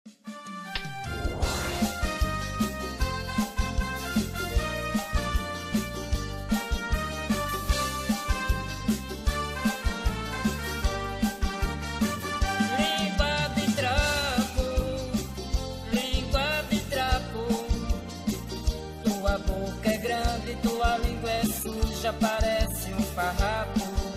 Tua língua é suja, parece um farrapo.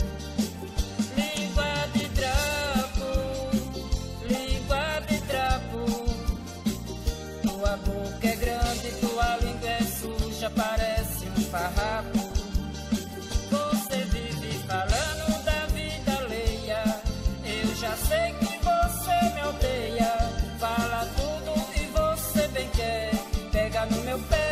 Língua de trapo, língua de trapo. Tua boca é grande, tua língua é suja, parece um farrapo. Você vive falando da vida alheia, eu já sei que você me odeia. Fala tudo e você bem quer, pega no meu pé.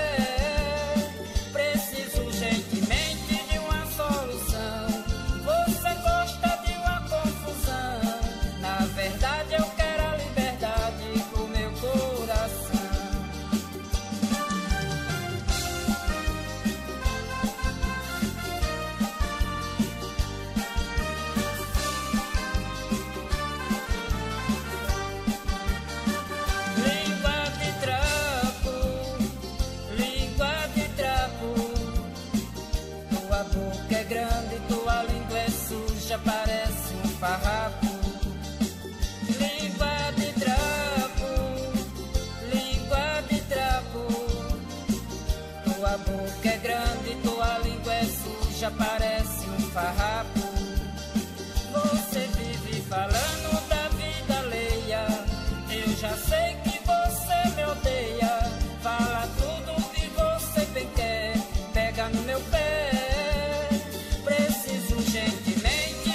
Parece um farrapo. Língua de trapo, língua de trapo. Tua boca é grande, tua língua é suja, parece um farrapo. Você vive falando da vida alheia, eu já sei que você me odeia. Fala tudo e você bem quer, pega no meu pé. Preciso urgentemente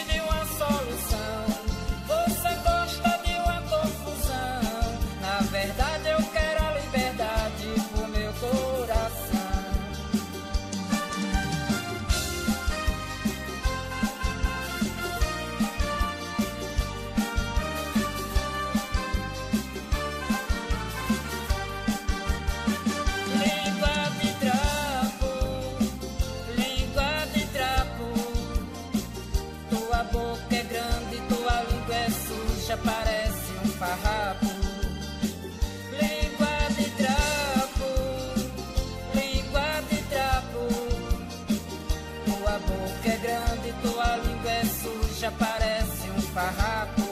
parece um farrapo. Língua de trapo, língua de trapo. Tua boca é grande, tua língua é suja, parece um farrapo.